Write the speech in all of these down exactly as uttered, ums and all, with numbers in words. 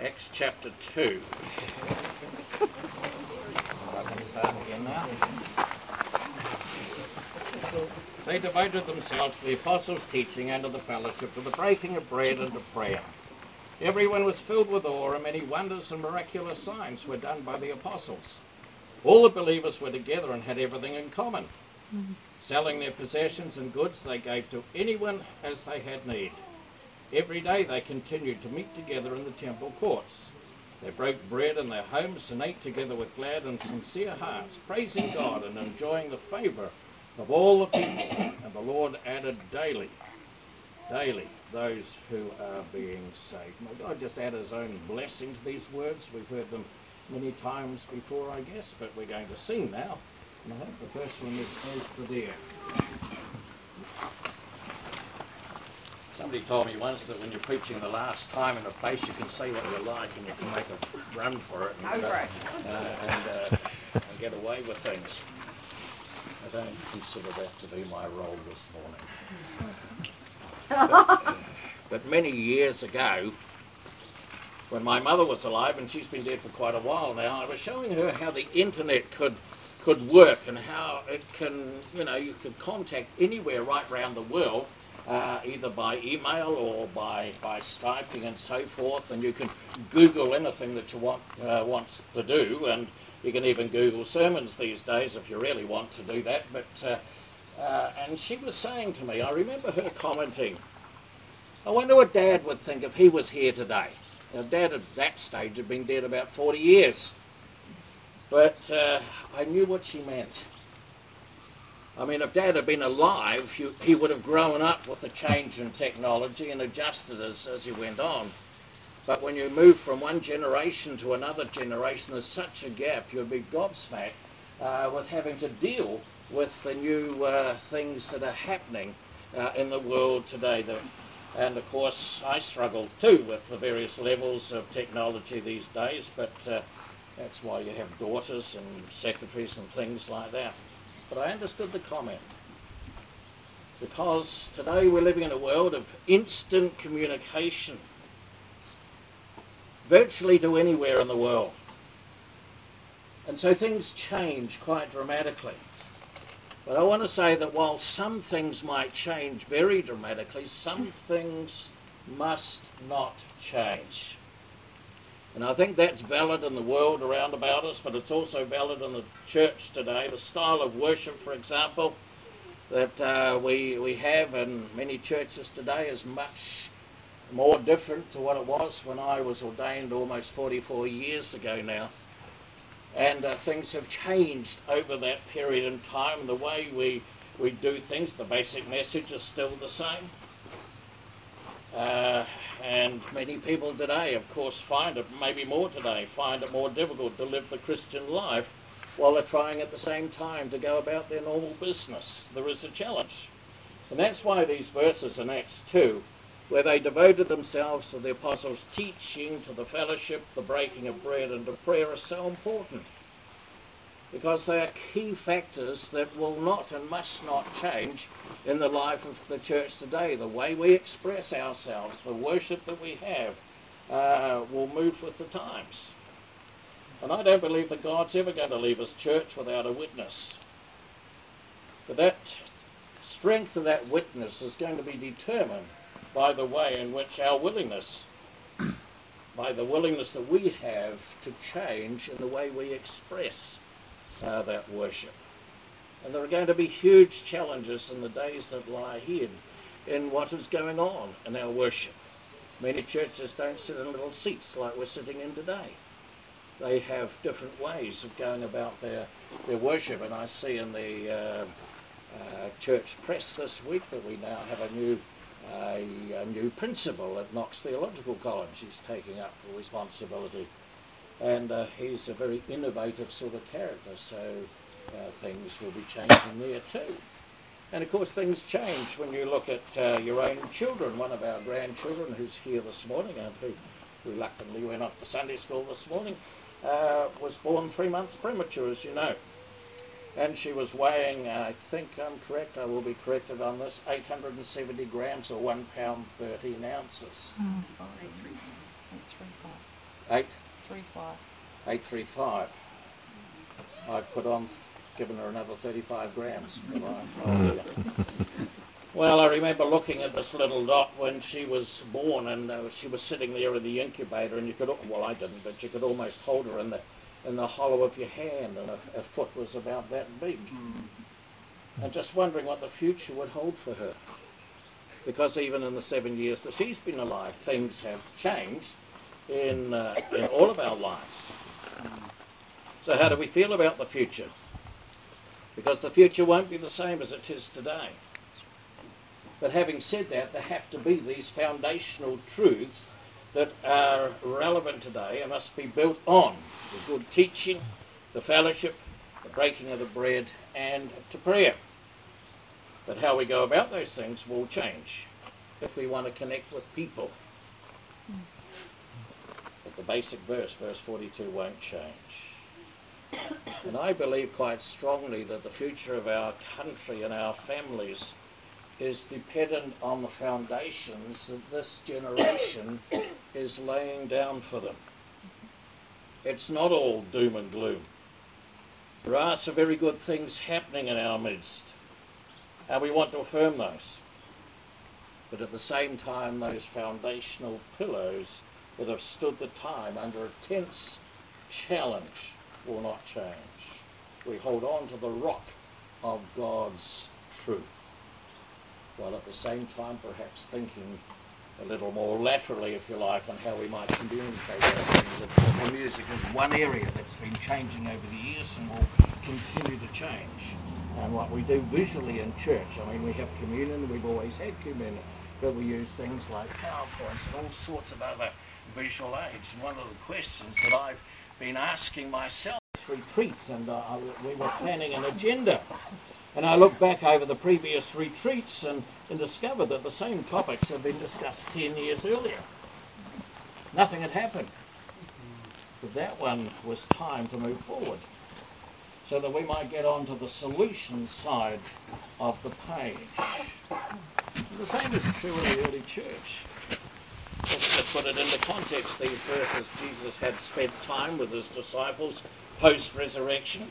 Acts chapter two. I can start again now. They devoted themselves to the apostles' teaching and to the fellowship, to the breaking of bread and to prayer. Everyone was filled with awe, and many wonders and miraculous signs were done by the apostles. All the believers were together and had everything in common. Mm-hmm. Selling their possessions and goods, they gave to anyone as they had need. Every day they continued to meet together in the temple courts. They broke bread in their homes and ate together with glad and sincere hearts, praising God and enjoying the favour of all the people. And the Lord added daily, daily, those who are being saved. May God just add his own blessing to these words. We've heard them many times before, I guess, but we're going to sing now. And I hope the first one is As the Deer. Somebody told me once that when you're preaching the last time in a place, you can say what you like and you can make a run for it and, uh, uh, and, uh, and get away with things. I don't consider that to be my role this morning. But, but many years ago, when my mother was alive, and she's been dead for quite a while now, I was showing her how the internet could could work and how it can, you know, you could contact anywhere right around the world, uh, either by email or by, by Skyping and so forth, and you can Google anything that you want uh, wants to do, and you can even Google sermons these days if you really want to do that. But uh, uh, and she was saying to me, I remember her commenting, I wonder what Dad would think if he was here today. Now, Dad at that stage had been dead about forty years. But uh, I knew what she meant. I mean, if Dad had been alive, he, he would have grown up with the change in technology and adjusted as, as he went on. But when you move from one generation to another generation, there's such a gap, you'd be gobsmacked uh, with having to deal with the new uh, things that are happening uh, in the world today. The, and of course, I struggle too with the various levels of technology these days, but uh, that's why you have daughters and secretaries and things like that. But I understood the comment. Because today we're living in a world of instant communication. Virtually to anywhere in the world. And so things change quite dramatically. But I want to say that while some things might change very dramatically, some things must not change. And I think that's valid in the world around about us, but it's also valid in the church today. The style of worship, for example, that uh, we, we have in many churches today is much more different to what it was when I was ordained almost forty-four years ago now. And uh, things have changed over that period in time. The way we, we do things, the basic message is still the same. Uh, and many people today, of course, find it, maybe more today, find it more difficult to live the Christian life while they're trying at the same time to go about their normal business. There is a challenge. And that's why these verses in Acts two, where they devoted themselves to the apostles' teaching, to the fellowship, the breaking of bread, and to prayer, are so important. Because they are key factors that will not and must not change in the life of the church today. The way we express ourselves, the worship that we have, uh, will move with the times. And I don't believe that God's ever going to leave his church without a witness. But that strength of that witness is going to be determined by the way in which our willingness, by the willingness that we have to change in the way we express Uh, that worship. And there are going to be huge challenges in the days that lie ahead in what is going on in our worship. Many churches don't sit in little seats like we're sitting in today. They have different ways of going about their, their worship, and I see in the uh, uh, church press this week that we now have a new uh, a new principal at Knox Theological College. He's taking up the responsibility. And uh, he's a very innovative sort of character, so uh, things will be changing there too. And of course things change when you look at uh, your own children. One of our grandchildren who's here this morning and who reluctantly went off to Sunday school this morning uh, was born three months premature, as you know. And she was weighing, uh, I think I'm correct, I will be corrected on this, eight hundred seventy grams or one pound thirteen ounces. Oh, five, three, three, five. Eight? Three five. Eight three five. I've put on, given her another thirty-five grams. Oh, dear. Well, I remember looking at this little dot when she was born, and uh, she was sitting there in the incubator, and you could, well, I didn't, but you could almost hold her in the in the hollow of your hand, and her, her foot was about that big. And just wondering what the future would hold for her. Because even in the seven years that she's been alive, things have changed in, uh, in all of our lives. So how do we feel about the future? Because the future won't be the same as it is today. But having said that, there have to be these foundational truths that are relevant today and must be built on the good teaching, the fellowship, the breaking of the bread, and to prayer. But how we go about those things will change if we want to connect with people. But the basic verse, verse forty-two, won't change. And I believe quite strongly that the future of our country and our families is dependent on the foundations that this generation is laying down for them. It's not all doom and gloom. There are some very good things happening in our midst, and we want to affirm those. But at the same time, those foundational pillars that have stood the time under intense challenge will not change. We hold on to the rock of God's truth, while at the same time perhaps thinking a little more laterally, if you like, on how we might communicate those things. The music is one area that's been changing over the years and will continue to change. And what we do visually in church, I mean, we have communion, we've always had communion, but we use things like PowerPoints and all sorts of other visual aids. And one of the questions that I've been asking myself is retreats, and uh, we were planning an agenda. And I look back over the previous retreats and, and discovered that the same topics have been discussed ten years earlier. Nothing had happened. But that one was time to move forward, so that we might get on to the solution side of the page. And the same is true in the early church. Just to put it into context, these verses, Jesus had spent time with his disciples post-resurrection.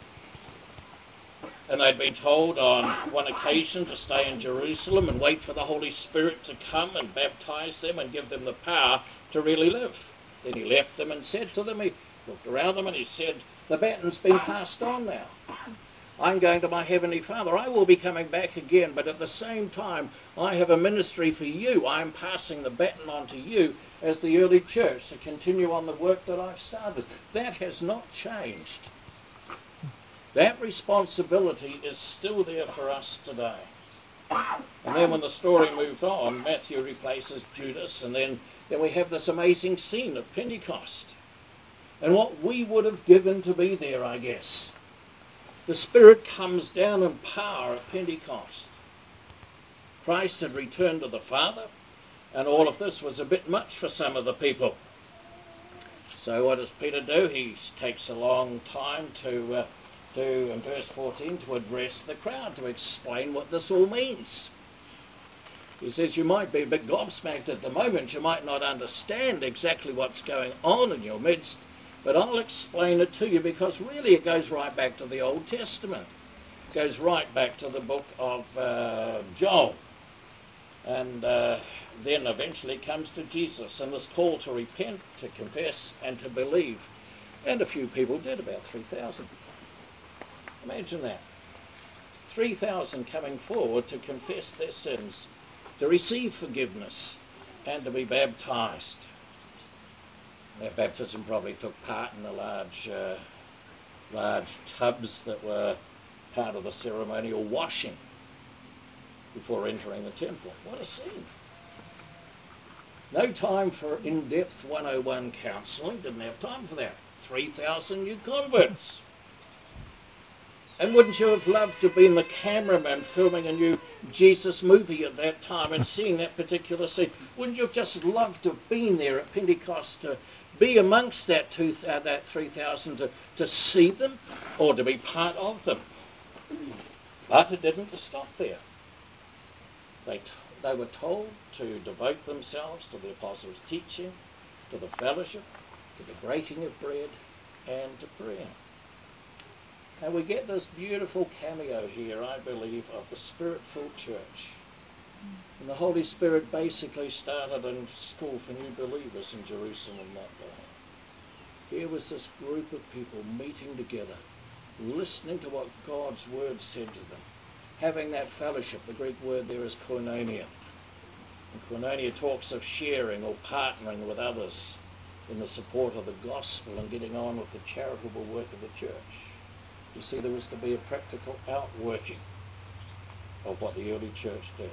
And they'd been told on one occasion to stay in Jerusalem and wait for the Holy Spirit to come and baptize them and give them the power to really live. Then he left them and said to them, he looked around them and he said, the baton's been passed on now. I'm going to my Heavenly Father. I will be coming back again, but at the same time, I have a ministry for you. I'm passing the baton on to you as the early church to continue on the work that I've started. That has not changed. That responsibility is still there for us today. And then when the story moved on, Matthew replaces Judas, and then, then we have this amazing scene of Pentecost. And what we would have given to be there, I guess. The Spirit comes down in power at Pentecost. Christ had returned to the Father, and all of this was a bit much for some of the people. So what does Peter do? He takes a long time to... Uh, to, in verse fourteen, to address the crowd, to explain what this all means. He says you might be a bit gobsmacked at the moment, you might not understand exactly what's going on in your midst, but I'll explain it to you, because really it goes right back to the Old Testament. It goes right back to the book of uh, Joel. And uh, then eventually it comes to Jesus and this call to repent, to confess, and to believe. And a few people did, about three thousand. Imagine that. three thousand coming forward to confess their sins, to receive forgiveness, and to be baptized. Their baptism probably took part in the large, uh, large tubs that were part of the ceremonial washing before entering the temple. What a scene. No time for in-depth one oh one counselling. Didn't have time for that. three thousand new converts. And wouldn't you have loved to have been the cameraman filming a new Jesus movie at that time and seeing that particular scene? Wouldn't you have just loved to have been there at Pentecost, to be amongst that, two, uh, that three thousand, to, to see them or to be part of them? But it didn't stop there. They, t- they were told to devote themselves to the apostles' teaching, to the fellowship, to the breaking of bread, and to prayer. And we get this beautiful cameo here, I believe, of the Spirit-filled church. And the Holy Spirit basically started a school for new believers in Jerusalem that day. Here was this group of people meeting together, listening to what God's word said to them, having that fellowship. The Greek word there is koinonia. And koinonia talks of sharing or partnering with others in the support of the gospel and getting on with the charitable work of the church. You see, there was to be a practical outworking of what the early church did.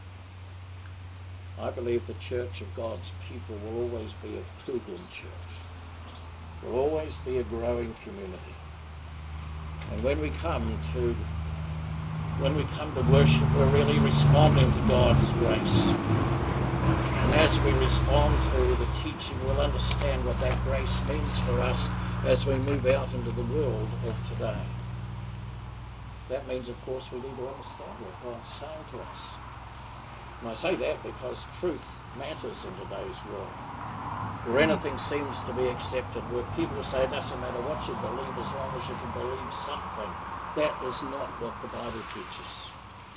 I believe the church of God's people will always be a pilgrim church. Will always be a growing community. And when we come to when we come to worship, we're really responding to God's grace. And as we respond to the teaching, we'll understand what that grace means for us as we move out into the world of today. That means, of course, we need to understand what God's saying to us. And I say that because truth matters in today's world, where anything seems to be accepted, where people say it doesn't matter what you believe as long as you can believe something. That is not what the Bible teaches.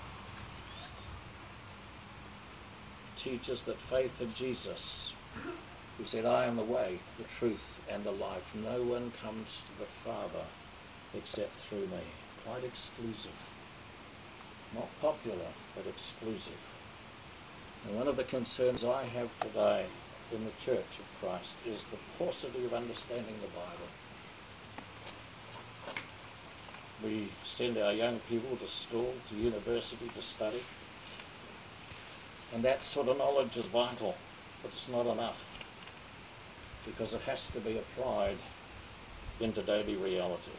It teaches that faith in Jesus, who said, I am the way, the truth, and the life. No one comes to the Father except through me. Quite exclusive. Not popular, but exclusive. And one of the concerns I have today in the Church of Christ is the paucity of understanding the Bible. We send our young people to school, to university to study. And that sort of knowledge is vital, but it's not enough, because it has to be applied into daily reality.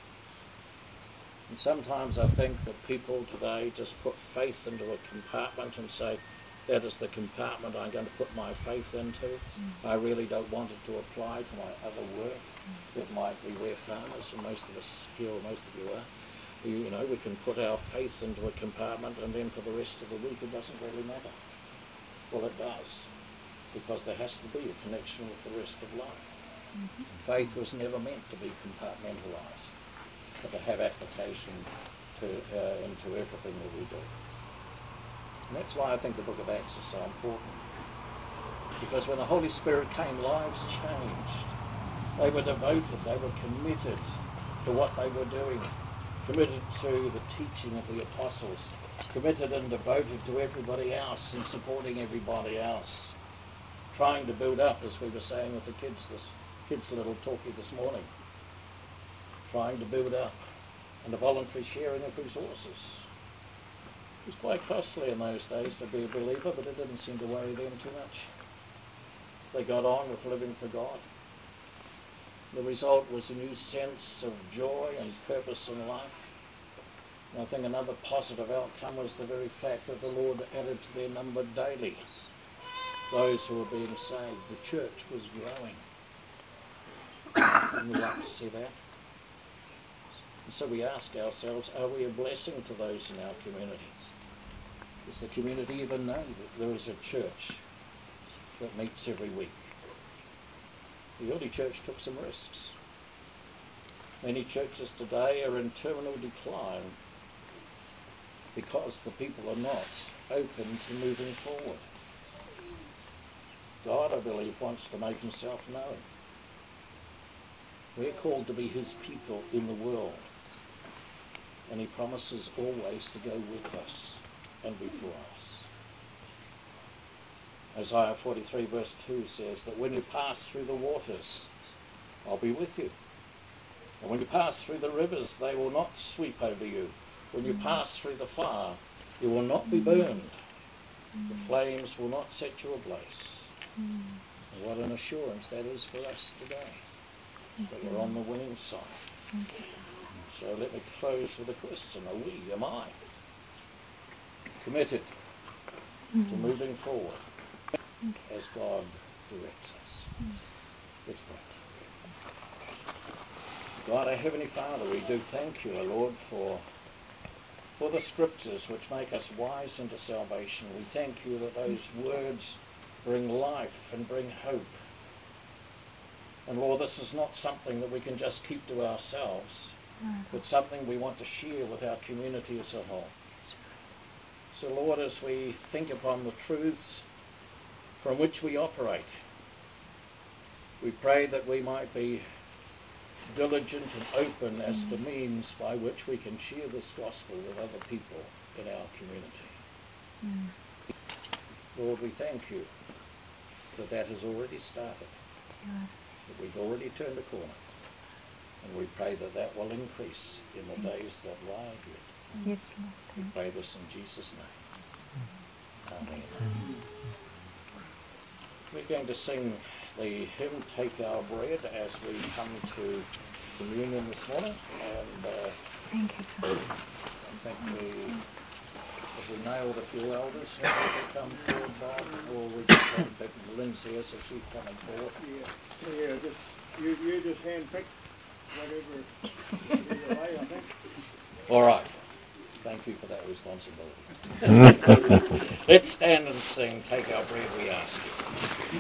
And sometimes I think that people today just put faith into a compartment and say, that is the compartment I'm going to put my faith into. Mm. I really don't want it to apply to my other work. Mm. It might be we're farmers, and most of us here, or most of you are. You, you know, we can put our faith into a compartment, and then for the rest of the week it doesn't really matter. Well, it does, because there has to be a connection with the rest of life. Mm-hmm. Faith was never meant to be compartmentalised, but to have application to, uh, into everything that we do. And that's why I think the book of Acts is so important. Because when the Holy Spirit came, lives changed. They were devoted, they were committed to what they were doing, committed to the teaching of the apostles, committed and devoted to everybody else and supporting everybody else, trying to build up, as we were saying with the kids, this kids' little talkie this morning, trying to build up, and a voluntary sharing of resources. It was quite costly in those days to be a believer, but it didn't seem to worry them too much. They got on with living for God. The result was a new sense of joy and purpose in life. And I think another positive outcome was the very fact that the Lord added to their number daily those who were being saved. The church was growing. And we like to see that. And so we ask ourselves, are we a blessing to those in our community? Does the community even know that there is a church that meets every week? The early church took some risks. Many churches today are in terminal decline because the people are not open to moving forward. God, I believe, wants to make himself known. We're called to be his people in the world, and he promises always to go with us and before us. Isaiah forty-three verse two says that when you pass through the waters, I'll be with you. And when you pass through the rivers, they will not sweep over you. When you pass through the fire, you will not be burned. The flames will not set you ablaze. And what an assurance that is for us today, that we're on the winning side. So let me close with a question. Are we, am I, committed to moving forward as God directs us? Let's pray. God, our Heavenly Father, we do thank you, O Lord, for, for the scriptures which make us wise unto salvation. We thank you that those words bring life and bring hope. And Lord, this is not something that we can just keep to ourselves, but something we want to share with our community as a whole. So Lord, as we think upon the truths from which we operate, we pray that we might be diligent and open as to means by which we can share this gospel with other people in our community. Mm. Lord, we thank you that that has already started, yes. that we've already turned a corner, and we pray that that will increase in the days that lie ahead. Yes, Lord. We pray this in Jesus' name. Amen. Amen. We're going to sing the hymn, Take Our Bread, as we come to communion this morning. And uh, thank you, Father. I think we, have we nailed a few elders here to come forward, Bob? Or we just handpicked Lynn's here, so she's coming forward. Yeah, yeah, just, you, you just handpick whatever, whatever way, I think. All right. Thank you for that responsibility. Let's stand and sing, Take Our Bread, we ask you.